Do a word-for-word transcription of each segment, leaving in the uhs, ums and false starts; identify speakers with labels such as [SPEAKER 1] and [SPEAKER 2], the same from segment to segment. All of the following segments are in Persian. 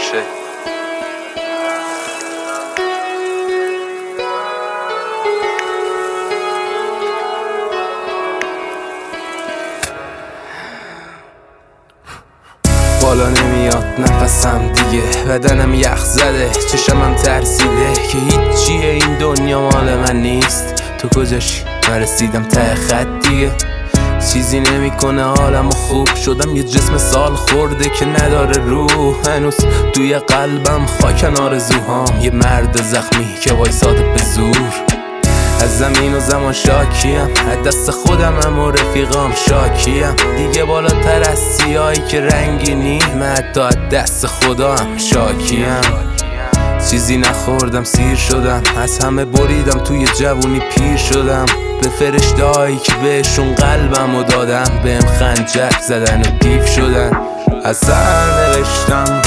[SPEAKER 1] باشه. بالا نمیاد نفسم دیگه، بدنم یخ زده، چشمم ترسیده که هیچیه این دنیا مال من نیست. تو کجاشی؟ من رسیدم ته خط دیگه، چیزی نمیکنه حالمو خوب. شدم یه جسم سال خورده که نداره روح، هنوز توی قلبم خاکن آرزوهام. یه مرد زخمی که وایساده به زور، از زمین و زمان شاکیم، از دست خودمم و رفیقام شاکیم. دیگه بالاتر از سیاهی که رنگینی، من حتی از دست خودم شاکیم. چیزی نخوردم سیر شدم، از همه بریدم توی جوونی پیر شدم. به فرشته هایی که بهشون قلبمو دادم، بهم خنجر زدن و دیو شدن. از سر نوشتم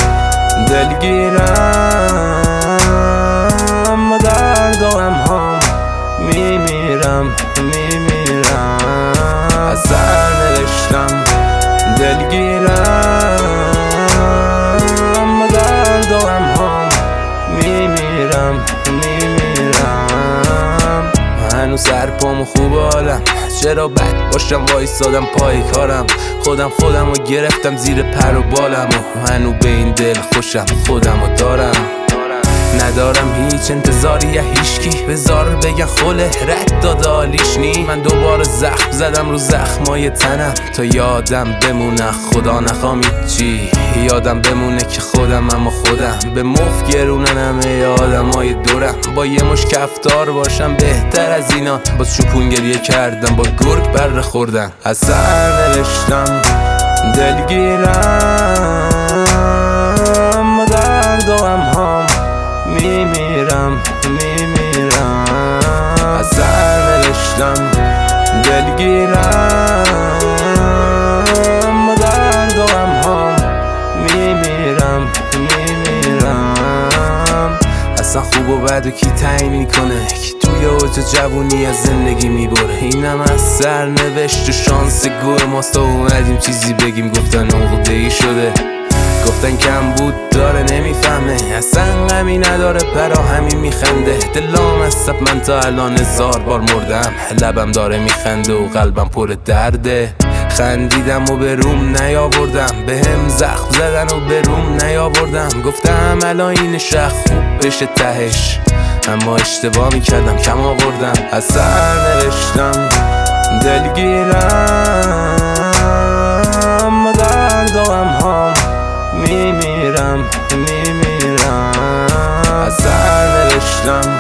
[SPEAKER 1] دلگیرم و درد و غمهام میمیرم میمیرم. از سر نوشتم دلگیرم و درد و غمهام میمیرم میمیرم. هنوز سر پامو خوب حالم، چرا بد باشم وایسادم پای کارم. خودم خودمو گرفتم زیر پر و بالم و هنو به این دل خوشم خودمو دارم. ندارم هیچ انتظاری یا هیچکی، بذار بگن خله رد داده حالیش نی. من دوباره زخم زدم رو زخمای تنم تا یادم بمونه خدا نخوام چی. یادم بمونه که خودم اما خودم به مفت گرونن همه آدم های دورم. با یه مش کفتار باشم بهتر از اینا، با چوپون گریه کردم با گرگ بره خوردن. از سر نوشتم دلگیرم و درد و غمهام میمیرم میمیرم. از سر نوشتم دلگیرم و درد و غمهام میمیرم میمیرم. اصلا خوب و بد و کی تعیین میکنه که توی اوج جوونی از زندگی میبره؟ اینم از سر نوشت و شانس گوه ماست و اومدیم چیزی بگیم گفتن عقده ای شده. گفتن کم بود داره نمیفهمه، اصلا غمی نداره پرا همین میخنده. دلام از سب من تا الان هزار بار مردم، لبم داره میخنده و قلبم پر درده. خندیدم و به روم نیاوردم، به هم زخم زدن و به روم نیاوردم. گفتم الان این شخ خوب بشه تهش، اما اشتباه میکردم کم آوردم. از سر نوشتم دلگیرم و درد و غمهام میمیرم میمیرم. از سر نوشتم